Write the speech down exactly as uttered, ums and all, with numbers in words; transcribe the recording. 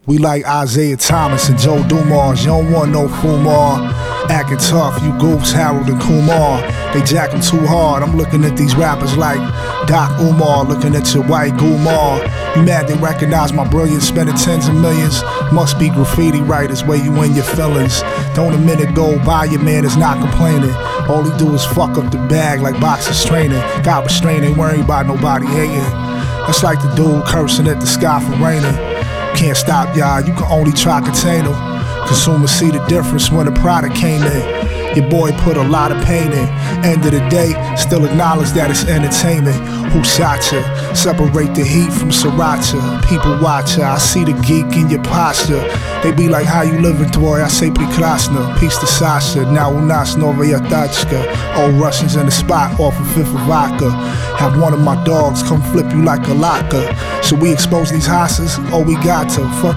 We like Isaiah Thomas and Joe Dumars. You don't want no Fumar. Acting tough, you goofs, Harold and Kumar. They jack them too hard. I'm looking at these rappers like Doc Umar, looking at your white Gumar. You mad they recognize my brilliance, spending tens of millions? Must be graffiti writers where you in your feelings. Don't a minute go by, your man is not complaining. All he do is fuck up the bag like boxers training. Got restraint, ain't worried about nobody hating. That's like the dude cursing at the sky for raining. Can't stop y'all, you can only try contain them. Consumers see the difference when the product came in. Your boy put a lot of pain in. End of the day, still acknowledge that it's entertainment. Who shot ya? Separate the heat from sriracha. People watch ya, I see the geek in your posture. They be like, how you living, boy? I say prekrasna. Peace to Sasha, now u nas novaya tachka. Old Russians in the spot off of Fifth of Vodka. Have one of my dogs come flip you like a locker. Should we expose these hosses? Oh, we got to. Fuck